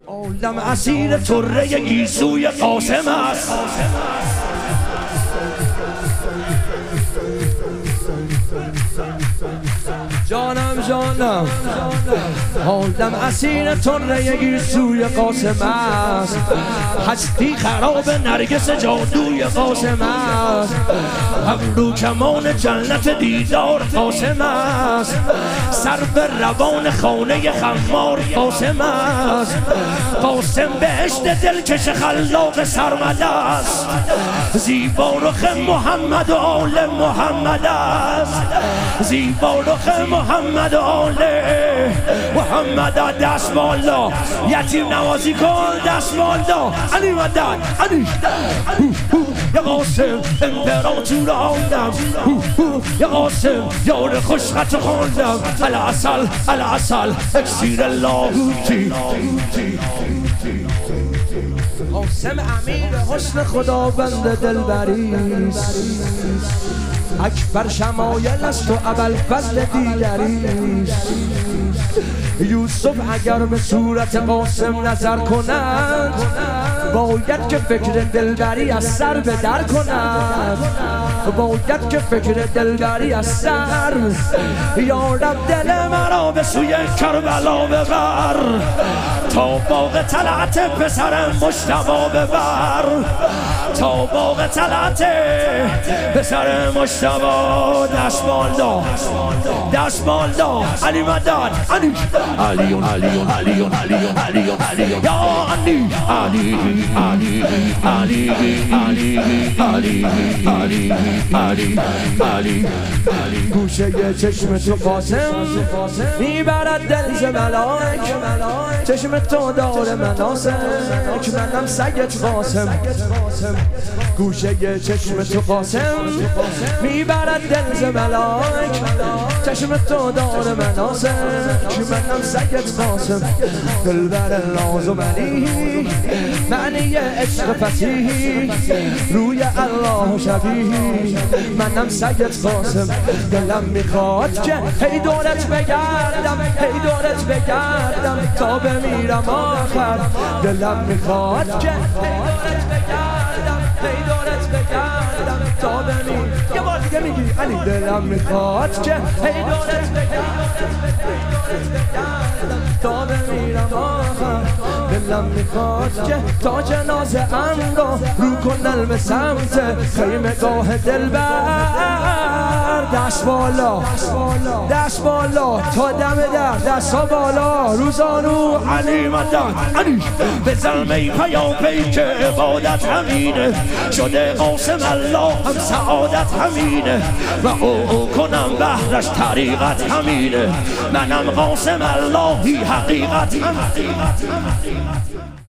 عالم اسیر طره گیسوی قاسم است. جانم عالم اسیر طره گیسوی قاسم است. هستی خراب نرگس جادوی قاسم است. ابرو کمان جنت دیدار قاسم است. سر به روان خانه خمار قاسم است. قاسم بهشت دلکش خلاق سرمد است. زیبا رخ محمد و آل محمد است. زیبا رخ محمد و آل محمد. دست بالا یتیم نوازی کن، دست بالا. علی مدد علی یا قاسم امپراتور آدم. یا قاسم یار خوشخط خواندم. العسل العسل اکسیر لاهوتی. قاسم امیر حسن خداوند دلبریست. اکبر شمایل است و ابوالفضل دیگریست. یوسف اگر به صورت قاسم نظر کند باید که فکر دلبری از سر به در کند. باید که فکر دلبری از سر. یا رب دل مرا به سوی کربلا ببر. تا باغ طلعت پسر مجتبی ببر. تا باغ طلعت پسر مجتبی. دست بالا دست بالا. علی مدد علی علیون علیون علیون علیون علیون علیون یا علی علی علی علی علی علی علی علی علی. گوشه چشم تو قاسم میبرد دل ز ملائک. چشم تو دار مناسک منم سگت قاسم. گوشه چشم تو قاسم میبرد دل ز ملائک. چشم تو دار مناسک منم سگت قاسم. دلبر ناز و معنی معنی عشق فصیح. روی الله شبیه منم سگت قاسم. دلم میخواد که هی دورت بگردم هی دورت بگردم تا بمیرم آخر. دلم میخواد که هی دورت بگردم هی دورت بگردم تا بمیرم. یه بار دیگه میگی علی. دلم میخواد که هی دورت بگردم تا بمیرم آخر. دلم میخواد که تا جنازه ام رو کنن به سمت خیمه گاه دلبر. دست بالا دست بالا تا دم در. دست ها بالا روزانو. علی مدد علی بزن می پیاپی که عبادت همینه. شده قاسم الله هم سعادت همینه. و او کنم بهرش طریقت همینه. منم قاسم اللهی حقیقت هم.